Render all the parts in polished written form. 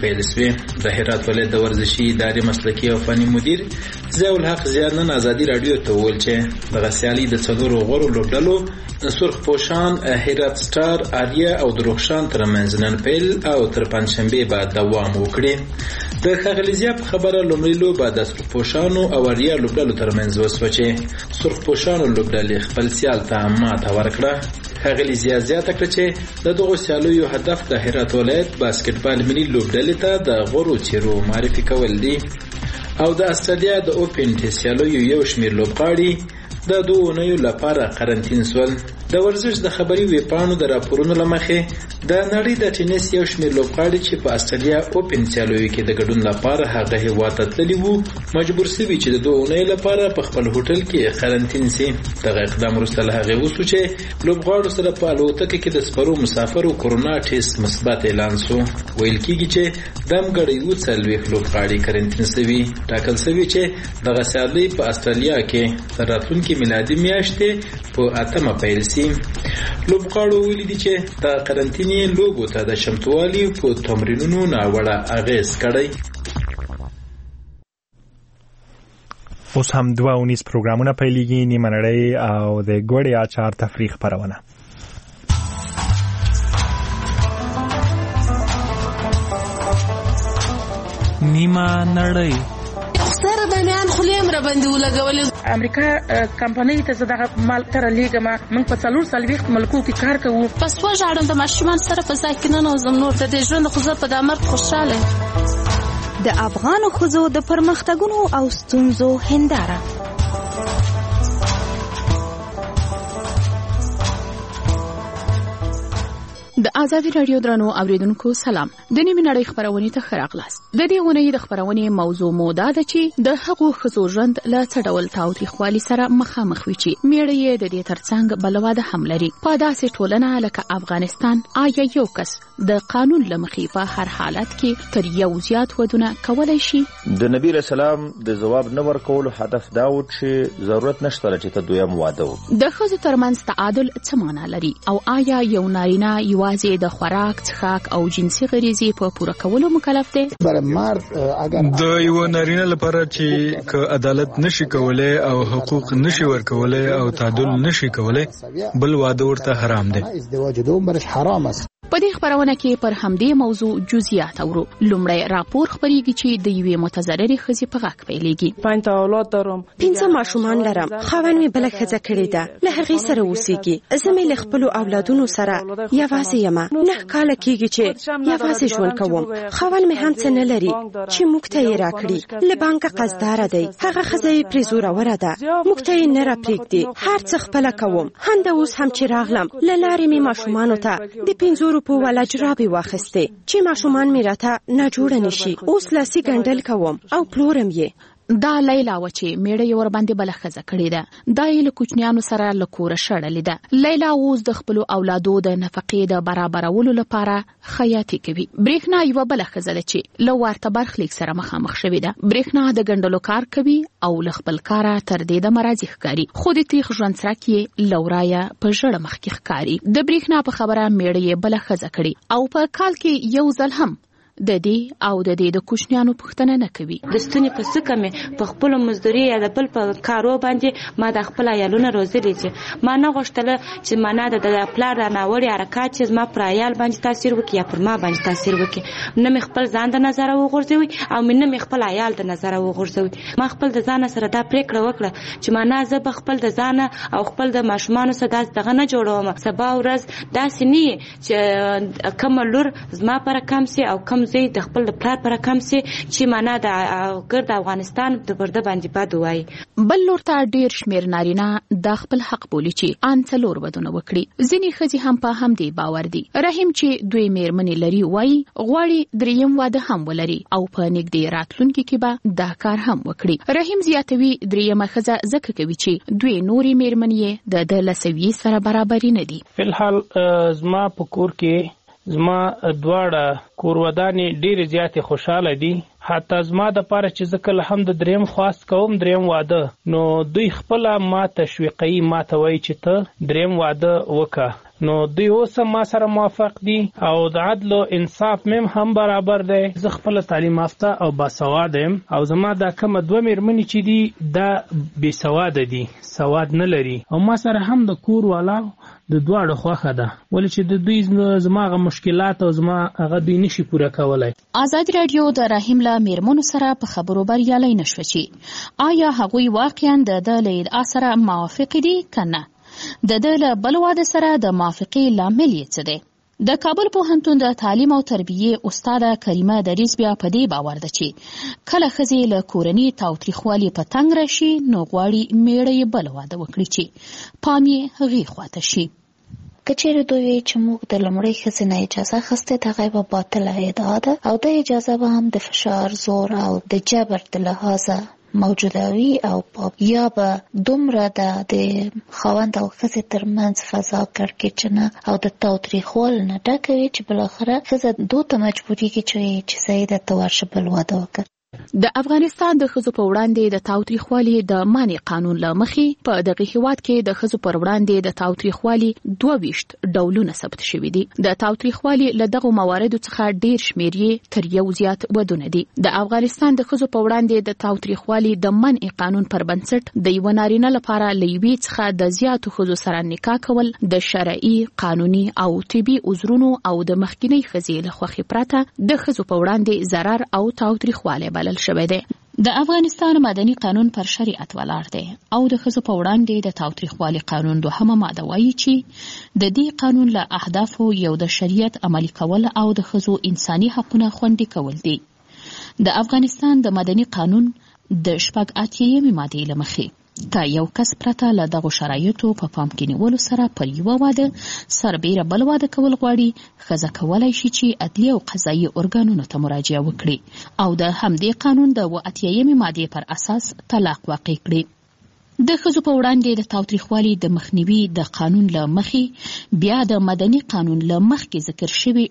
پیل شوې. د هرات ولایت د ورزشي ادارې مسلکي او فني مدیر ضیاء الحق زیار نن ازادي رادیو ته وویل چې دغه سیالي د څلورو غوړو لوبډلو سرخ پوشان، هرات سټار، آریا او درخشان ترمنځ نن پیل او تر پنځشنبې بعد دوام وکړي. د ښاغلي ضیاء په خبره لومړی لوبه د سرخ پوشانو او آریا لوبډلو ترمنځ وسوه چې سرخ پوشانو لوبډلې خپل سیال ته ماته ورکړه. ښاغلي ضیاء زیاته کړه چې د دغو سیالیو هدف د هرات ولایت باسکټبال ملي لوبډلې ته د غوړو څیرو معرفي کول دي او د استرالیا د اوپن ټېسټ سیالیو یو شمېر لوبغاړي د 2 اونیو لپاره قرنطین شول. د ورزش د خبري ویبپاڼو د راپورونو له مخې د نړۍ د ټینس یو شمېر لوبغاړي چې په استرالیا اوپن سیالیو کې د ګډون لپاره هغه هیواد ته تللي وو مجبور شوي چې د 2 اونیو لپاره په خپل هوټل کې قرنطین شي. دغه اقدام وروسته له هغې وشو چې لوبغاړو سره په الوتکه کې د سپرو مسافرو کورونا ټېسټ مثبت اعلان شو. ویل کېږي چې دمګړی 40 لوبغاړي قرنطین شوي. ټاکل شوي چې دغه سیالۍ په استرالیا کې تر راتلونکي میلادي میاشتې په 8 پیل شي. لوبغاړو ویلي دي چې د قرنطینې لوبو ته د چمتووالي په تمرینونو ناوړه اغېز کړی. اوس هم 2 پروګرامونه پیلېږي، نیمه نړۍ او د ګوړې اچار تفریح خپرونه. نیمه نړۍ سره بنیان خلیم را باندې ولګولې. امریکا کمپنۍ ته زه دغه مال تر لیږم. موږ په 4 ملکو کې کار کوو. پس وژاړم د ماشومان سره په ځای کې ننوځم. نور د دې ژوند خو زه په دا مرګ خوشحاله. د افغانو ښځو د پرمختګونو او ستونزو هنداره. د ازادي رادیو درنو اوریدونکو سلام. د نیمه نړۍ خبرونه ته خراغلاست. د دې ونې د خبرونه موضوع موده ده چې د هغو خزو ژوند له څډول تاوتریخوالي سره مخامخ وي چې میړه یې د دې ترڅنګ بلواده هم لري. په داسې ټولنه لکه افغانستان آیا یو کس د قانون لمخې په هر حالت کې تر یو زیات ودونه کولای شي؟ د نبی رسول الله د جواب نه ورکول هدف دا و چې ضرورت نشته چې ته دویم واده وکړې. د خزو ترمنځ تعادل څه معنا لري او آیا یو نارینه یوازې د خوراک، څښاک او جنسي غریزې په پوره کولو مکلف دی؟ د یو نارینه لپاره چې که عدالت نشي کولای او حقوق نشي ورکولای او تعادل نشي کولای، بل واده ورته حرام دی. په دې خبرونه کې پر همدې موضوع جزئیات اورو. لومړی راپور خبريږي چې د یوې متضررې ښځې په غږ پیلېږي. 5 اولاد دارم. 5 ماشومان لرم. خاوند مې بل ښځه کړې ده. له هغې سره اوسېږي. زه مې له خپلو اولادونو سره یوازې یم. 9 کاله کېږي چې یوازې ژوند کوم. خاوند مې هم څه نه لري چې موږ ته یې راکړي. له بانکه قصداره دی. هغه ښځه یې پرې زوروره ده. موږ ته یې نه راپرېږدي. هر څه خپله کوم. همدا اوس هم چې راغلم له لارې مې ماشومانو ته د 5 په ولا جرابې واخیستې چې ماشومان مې راته نه جوړه نشي. اوس لاسي ګنډل کوم او پلورم یې. دا لیلا و چې میړه یې ورباندې بله ښځه کړې ده. دا یې له کوچنیانو سره له کوره شړلې ده. لیلا اوس د خپلو اولادو د نفقې د برابرولو لپاره خیاطي کوي. برېښنا یوه بله ښځه ده چې له ورته برخلیک سره مخامخ شوې ده. برېښنا د ګنډلو کار کوي او له خپل کاره تر دې د مرضي ښکاري، خو د تیغ ژوند څرک یې له ورایه په ژړه مخ کې ښکاري. د برېښنا په خبره میړه یې بله ښځه کړې او په کال کې یو ځل هم د دې او د دې د کوچنیانو پوښتنه نه کوي. د ستوني په سکه مې په خپل مزدوري یا د بل په کارو باندې ما د خپل عیالونه روزلي چې ما نه غوښتله چې معنا د پلار د ناوړي حرکات چې زما پر عیال باندې تاثیر وکړي یا پر ما باندې تاثیر وکړي. نه مې خپل ځان د نظر وغورځوي او نه مې خپل عیال د نظر وغورځوي. ما خپل د ځان سره دا پریکړه وکړه چې معنا زه به خپل د ځان او خپل د ماشومان سره دغه نه جوړوم. سبا ورځ داسې نه چې کوم لور زما پر کم سي او کم زه د خپل پلار پر کم سي چې معنا د ګرد افغانستان د برده باندې بد وای. بل لور ته ډیر شمیر نارینه د خپل حق بولی چې ان څلور ودونه وکړي. ځینې ښځې هم په همدې باور دي. رحیم چې دوی میرمنې لري وای غواړي دریم واده هم ولري او په نږدې راتلونکي کې به دا کار هم وکړي. رحیم زیاتوي دریمه ښځه ځکه کوي چې دوی نورې میرمنې د لسوي سره برابرې نه دي. فلحال زما په کور کې زما دواړه کورودانې ډېرې زیاتې خوشحاله دي. حتی زما د پاره چې زه کله هم د دریم خواست کوم دریم واده، نو دوی خپله ما تشویقوي، ما ته وایي چې ته دریم واده وکړه. نو دوی اوس ما سره موافق دي او د عدل او انصاف مم هم برابر دی. زه خپل تعلیم یافته او باسواد یم او زما دا کوم دوه میرمنې چې دي دا بې سواده دي، سواد نه لري او ما سره هم د کور والا د دواړو خوښه ده، ولې چې د دوی زما هغه مشکلات او زما هغه دوی نشي پوره کولی. ازادي راډیو د رحیم له میرمنو سره په خبرو بریالی نشوه چې آیا هغوی واقعا د ده له ادعا سره موافق دي که نه. د ده له بل واده سره د موافقې لامل یې څه دی؟ د کابل پوهنتون د تعلیم او تربیې استاده کریمه دریز بیا په دې باور ده چې کله ښځې له کورني تاوتریخوالي په تنګ راشي نو غواړي میړه یې بل واده وکړي چې پام یې هغې خواته شي. که چیرې دوی وایي چې موږ د لومړۍ ښځې نه اجازه اخیستې، د هغې به باطله ادعا ده او د اجازه به هم د فشار، زور او د جبر د لحاظه موجوده وي او یا به دومره د خاوند او ښځې ترمنځ فضا کړکېچنه او د تاوتریخوالي نه ډکه وي چې بالاخره ښځه دوی ته مجبورېږي چې سیده ته ورشه بل واده وکړي. د افغانستان د ښځو په وړاندې د تاوتریخوالي د منع قانون له مخې په دغه هیواد کې د ښځو پر وړاندې د تاوتریخوالي 22 ډولونه ثبت شوي دي. د تاوتریخوالي له دغو مواردو څخه ډیر شمیر یې تر یو زیات ودونه دي. د افغانستان د ښځو په وړاندې د تاوتریخوالي د منع قانون پر بنسټ د یو نارینه لپاره له یوې څخه د زیاتو ښځو سره نکاح کول د شرعي، قانوني او طبي عذرونو او د مخکینی ښځې له خوښې پرته د ښځو په وړاندې ضرر او تاوتریخوالی بلل شوی دی. د افغانستان مدني قانون پر شریعت ولاړ دی او د ښځو په وړاندې د تاوتریخوالي قانون 2 ماده وایي چې د دې قانون له اهدافو یو د شریعت عملي کول او د ښځو انساني حقونه خوندي کول دي. د افغانستان د مدني قانون د 88 مادې له مخې که یو کس پرته له دغو شرایطو په پام کې نیولو سره پر یوه واده سربیره بل واده کول غواړي، ښځه کولی شي چې عدلي او قضایي ارګانونو ته مراجعه وکړي او د همدې قانون د 88 مادې پر اساس طلاق واقع کړي. د ښځو په وړاندې د تاوتریخوالي د مخنیوي د قانون له مخې بیا د مدني قانون له مخکې ذکر شوي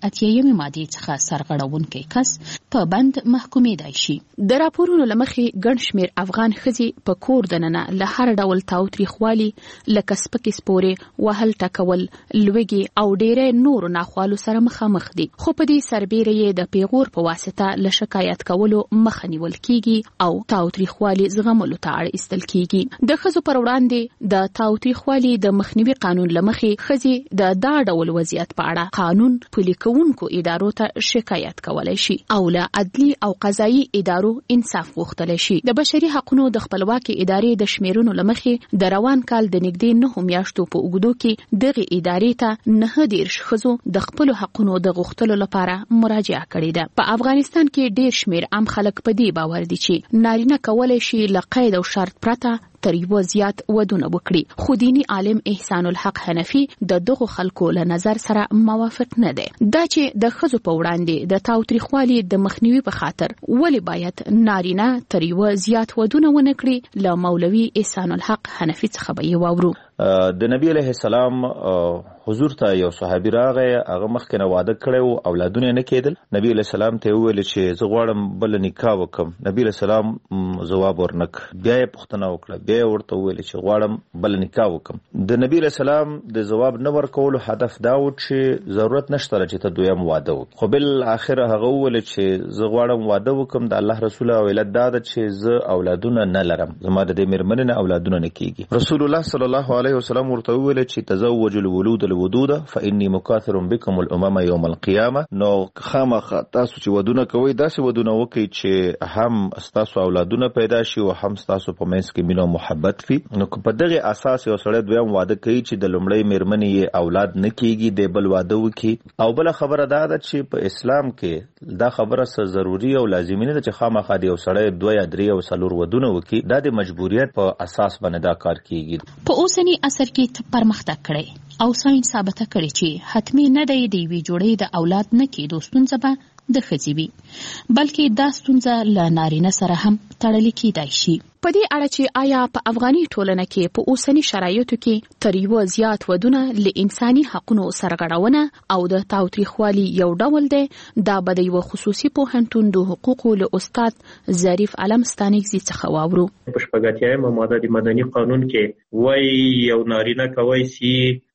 88 مادې څخه سرغړونکی کس په بند محکومېدای شي. د راپورونو له مخې ګڼ شمېر افغان ښځې په کور دننه له هر ډول تاوتریخوالي لکه سپکې سپورې، وهل ټکول، لوږې او ډېری نورو ناخوالو سره مخامخ دي، خو په دې سربیره یې د پیغور په واسطه له شکایت کولو مخه نیول کیږي او تاوتریخوالي زغملو ته اړ ایستل کیږي. د ښځو پر وړاندې د تاوتریخوالي د مخنیوي قانون له مخې ښځې د دا ډول وضعیت په اړه قانون پلي کوونکو ادارو ته شکایت کولی شي او له عدلي او قضایي ادارو انصاف غوښتلی شي. د بشري حقونو د خپلواکې ادارې د شمیرونو له مخې د روان کال د نږدې 9 میاشتو په اوږدو کې دغې ادارې ته 19 ښځو د خپلو حقونو د غوښتلو لپاره مراجعه کړې ده. په افغانستان کې ډیر شمیر عام خلک په دې باور دي چې نارینه کولی شي له قید او شرط پرته تر یو زیات ودونه وکړي، خو دینی عالم احسان الحق حنفي د دغو خلکو له نظر سره موافق نه دی. دا چې د ښځو په وړاندې د تاوتریخوالي د مخنیوي په خاطر ولې باید نارینه تر یو زیات ودونه ونه کړي، له مولوي احسان الحق حنفي څخه به یې واورو. د نبی علیه السلام حضور ته یو صحابي راغی، هغه مخکې نه واده کړی و، اولادونه نه کېدل. نبی علیه السلام ته وویل چې زه غواړم بل نکاح وکړم. نبی علیه السلام ځواب ورنک، بیا یې پوښتنه وکړه، بیا یې ورته وویل چې غواړم بل نکاح وکړم. د نبی علیه السلام د ځواب نه ورکولو هدف دا و چې ضرورت نشته چې ته دویم واده وکړې، خو بالاخره هغه وویل چې زه غواړم واده وکړم، د الله رسول او علت دا ده چې زه اولادونه نه لرم، زما د دې مېرمنې نه اولادونه نه کېږي. رسول الله صلی الله علیه وسلم ورته وویل چې تزوج الولود الودود فإني مكاثر بكم الامم يوم القيامه. نو خامخا تاسو چې ودونه کوئ داسې ودونه وکړئ چې هم تاسو اولادونه پیدا شي او هم تاسو په منځ کې مینه او محبت وي. نو په دغه اساس یو سړی دویم واده کوي چې د لومړۍ مېرمنې یې اولاد نه کېږي، د بل واده وکړي. او بل خبره دا ده چې په اسلام کې دا خبره څه ضروري او لازمي نه ده چې خامخا د یو سړی 2 یا 3 او 4 ودونه وکړي. دا د مجبوریت په اساس باندې دا کار کیږي. په اوسنی عصر کې پرمختګ کړي او ساينس ثابته کړي چې حتمی نه دی د یوې جوړې د اولاد نه کېدو ستونزه به د ښځې وي، بلکې دا ستونزه له نارینه سره هم تړلې کېدای شي. په دې اړه چې آیا په افغاني ټولنه کې په اوسني شرایطو کې تر یو زیات ودونه له انساني حقونو سرغړونه او د تاوتریخوالي یو ډول دی، دا به د یو خصوصي پوهنتون د حقوقو له استاد ظریف علم ستانکزي څخه واورو. په 80 ماده د مدني قانون کې وایي یو نارینه کوي چې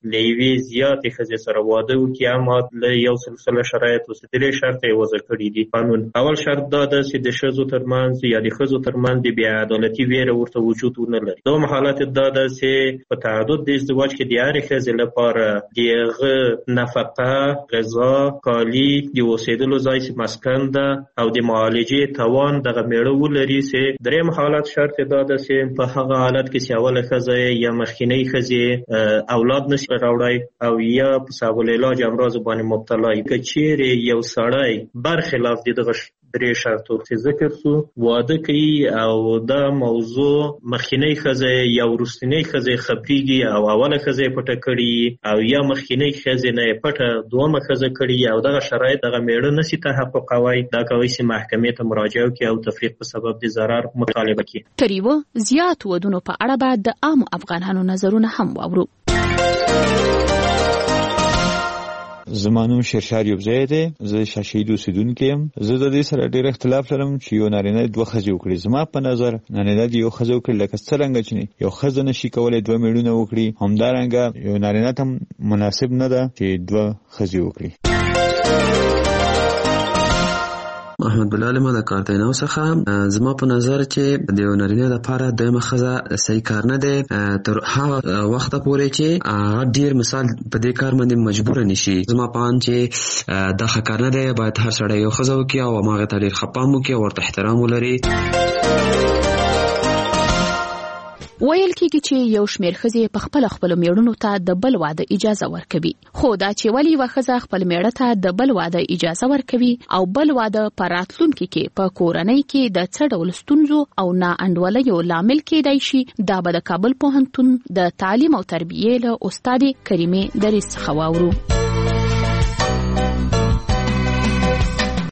له یوې زیاتې ښځې سره واده وکړي، اما له یو سلسله شرایطو څخه درې شرطه یې وضع کړي دي قانون. اول شرط دا ده چې د ښځو ترمنځ یا د ښځو ترمنځ د بې عدالتي ویره ورته وجود ونه لري. دوم حالت دا ده چې په تعدد د ازدواج کې د هرې ښځې لپاره د هغه نفقه، غذا، کالي، د اوسېدلو ځای چې مسکن ده او د معالجې توان دغه میړه ولري. چې درېیم حالت شرط دا ده چې په هغه حالت کې چې اوله ښځه یا مخکینۍ ښځې اولاد نشي راوړی او یا په سبب العلاج امراض باندې مبتلا وي، که چیرې یو سړی برخلاف د دغه درې شرطو چې ذکر سو واده کوي او دا موضوع مخکینۍ ښځه یا وروستنۍ ښځه خبرېږي او اوله ښځه پټه کړي او یا مخکینۍ ښځه نه پټه دومره ښځه کړي او دغه شرایط دغه میړه نشي تحققوي، دا کوي چې محکمې ته مراجعه وکړي او تفریق په سبب د ضرر مطالبه کوي. تر یوه زیات ودونو په اړه به د عامو افغانانو نظرونه هم واورو. زمانوم شیرشار یوبزی دی، زه شاشید اوسیدونکی یم. زه د دې سره ډېر اختلاف لرم چې یو نارینه دوه ښځې وکړي. زما په نظر نارینه د یو ښځه وکړي لکه څرنګه چې یو ښځه نشي کولی دوه میړونه وکړي، همدارنګه یو نارینه ته مناسب نه ده چې دوه ښځې وکړي. احمد بلال ما د کارتینو څخه زما په نظر چې د یو نارینه لپاره دویمه ښځه صحیح کار نه دی تر هغه وخته پورې چې هغه ډیر مثال په دې کار باندې مجبور نشي. زما په اند چې دا ښه کار نه دی، باید هر سړی یو ښځه وکړي او هماغې ته ډېر ښه پام وکړي او ورته احترام ولري. ویل کېږي چې یو شمېر ښځې په خپلو میړونو ته د بل واده اجازه ورکوي، خو دا چې ولې یوه ښځه خپل میړه ته د بل واده اجازه ورکوي او بل واده په راتلونکي کې په کورنۍ کې د څه ډول ستونزو او نا انډولیو لامل کېدای شي، دا به د کابل پوهنتون د تعلیم او تربیې له استاد کریمې دریځ څخه واورو.